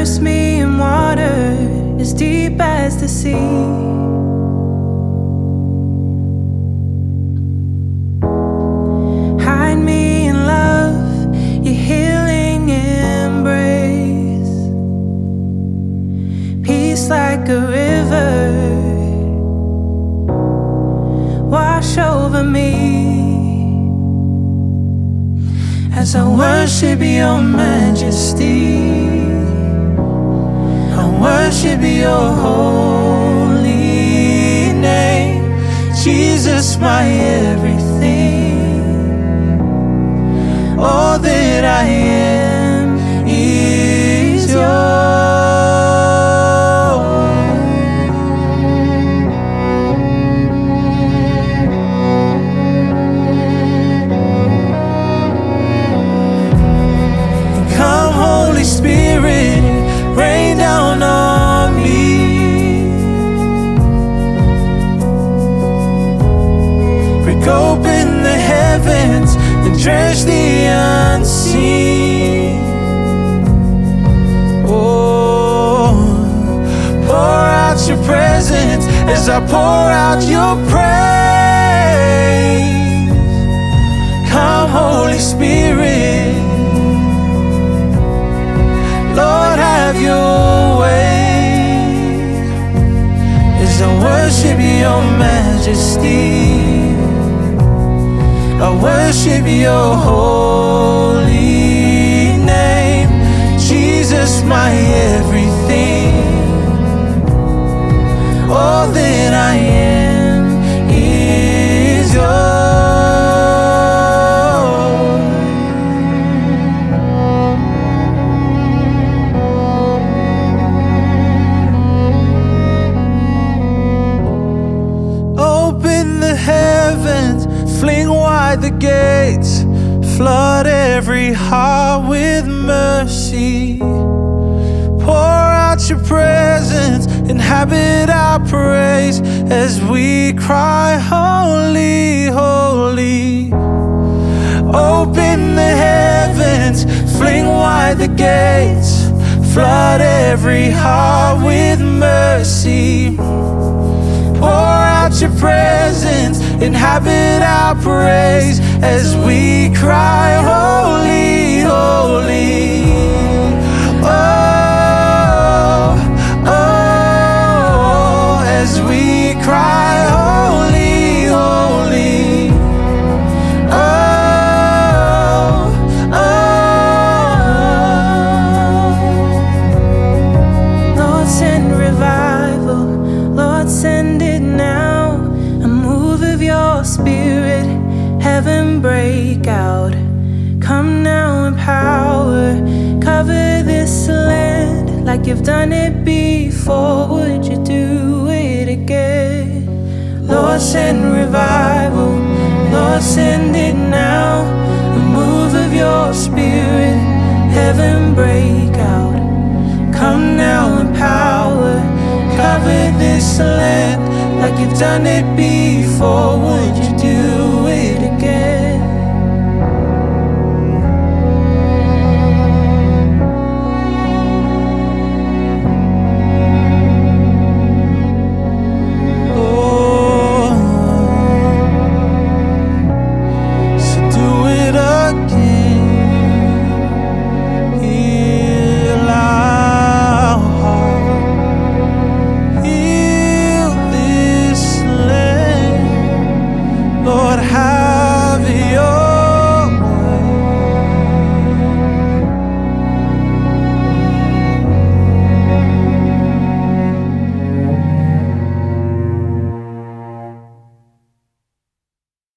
Immerse me in water as deep as the sea. Hide me in love, your healing embrace. Peace like a river, wash over me as I worship your majesty. I worship your holy name. Jesus, my everything. All that I am is yours. Come, Holy Spirit, rain down on me. Break open the heavens and drench the unseen. Oh, pour out your presence as I pour out your praise. Come, Holy Spirit, Lord, have your way as I worship your majesty. I worship your holy name. Jesus, my everything. All that I am is yours. Open the heavens, fling wide the gates, flood every heart with mercy. Pour out your presence, inhabit our praise as we cry, holy, holy. Open the heavens, fling wide the gates, flood every heart with mercy. Pour out your presence, inhabit our praise as we cry, holy, holy. Oh, oh, as we cry, holy, holy. Oh, oh. Lord, send revival, Lord, send it now. A move of your spirit, heaven break out. Come now in power, cover this land like you've done it before. Would you do it again? Lord, send revival, Lord, send it now. A move of your spirit, heaven break out. Come now in power, cover this land like you've done it before. Would you